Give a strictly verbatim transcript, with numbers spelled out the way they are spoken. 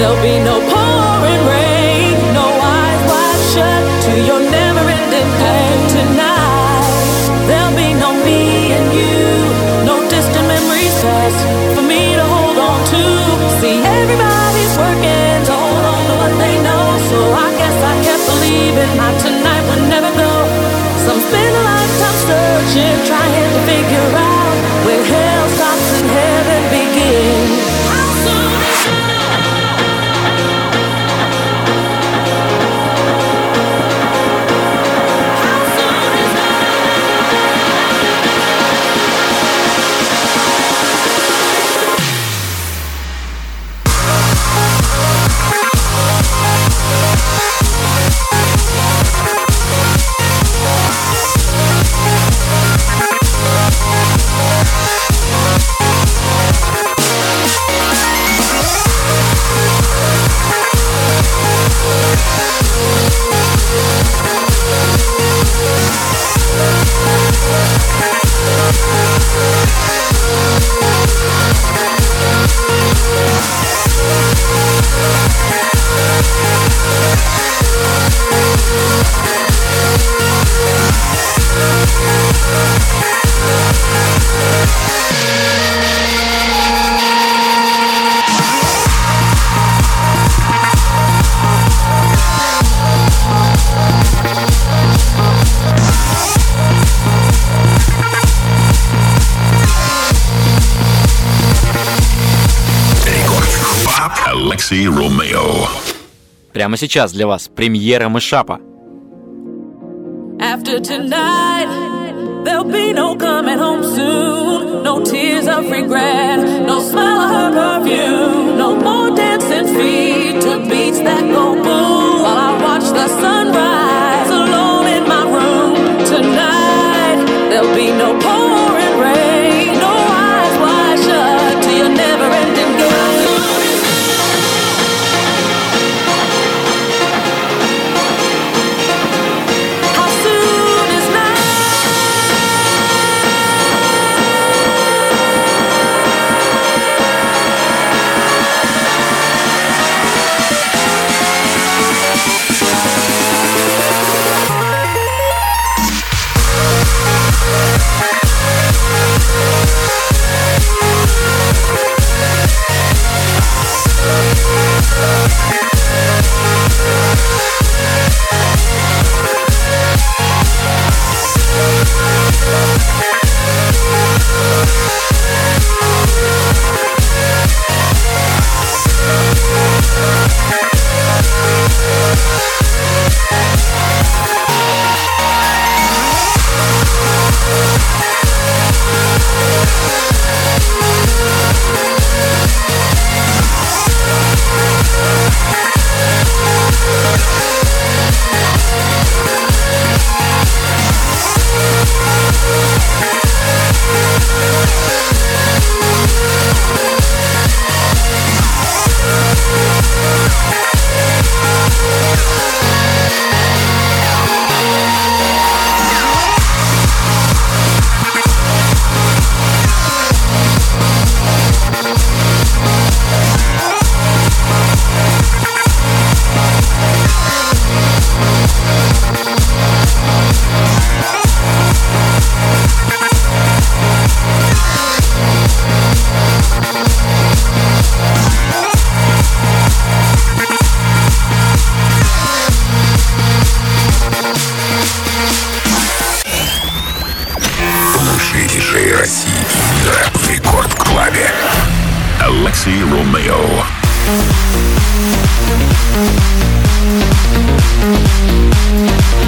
There'll be no pouring rain, no eyes wide shut to your never-ending pain tonight. There'll be no me and you, no distant memories past for me to hold on to. See, everybody's working to hold on to what they know, so I guess I kept believing my tonight would never go. Some spend a lifetime searching, trying to figure out where hell stops and heaven begins. How soon is Alexei Romeo. Прямо сейчас для вас премьера Мэшапа. After tonight, there'll be no coming home soon, no tears of regret, no smell of her perfume, no more dancing feet to beats that go boom, while I watch the sunrise alone in my room. Tonight, there'll be no pouring rain, no eyes wide shut to your never-ending game. Alexei Romeo. We'll be right back.